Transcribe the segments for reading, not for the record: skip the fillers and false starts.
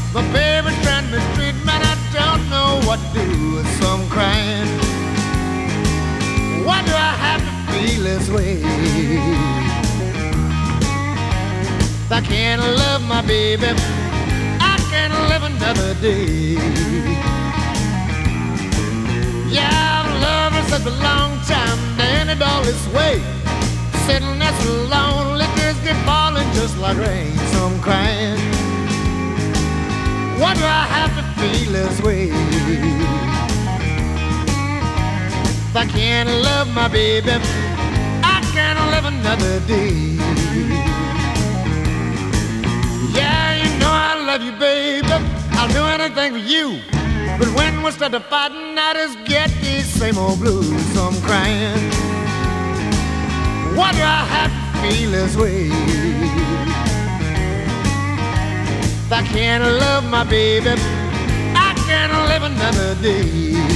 My baby trying to mistreat me, and I don't know what to do, so I'm crying. Why do I have to feel this way? If I can't love my baby, I can't live another day. Yeah, I've loved her such a long time, then it all this way. Sitting there so lonely, tears get falling just like rain, so I'm crying. Why do I have to feel this way? If I can't love my baby, I can't live another day. Yeah, you know I love you, baby. I'll do anything for you. But when we start to fighting, I just get these same old blues, so I'm crying. Why do I have to feel this way? If I can't love my baby, I can't live another day.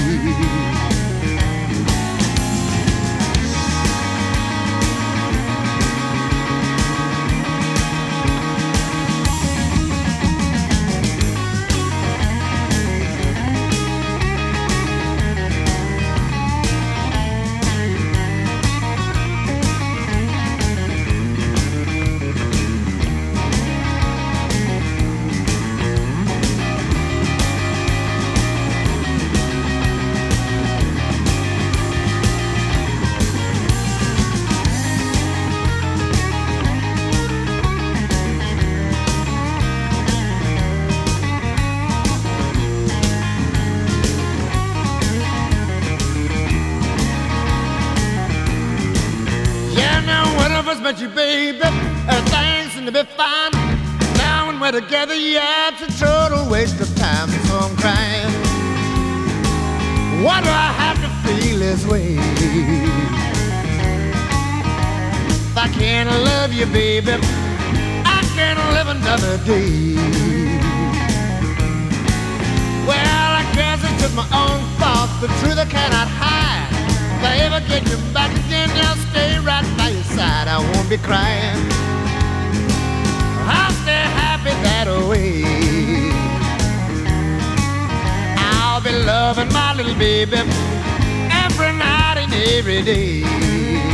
But you, baby, everything seems to be fine. Now when we're together, yeah, it's a total waste of time, so I'm crying. Why do I have to feel this way? If I can't love you, baby, I can't live another day. Well, I guess it's just my own fault. The truth I cannot hide. If I ever get you back again, I'll stay right by your side. I won't be crying. I'll stay happy that way. I'll be loving my little baby every night and every day.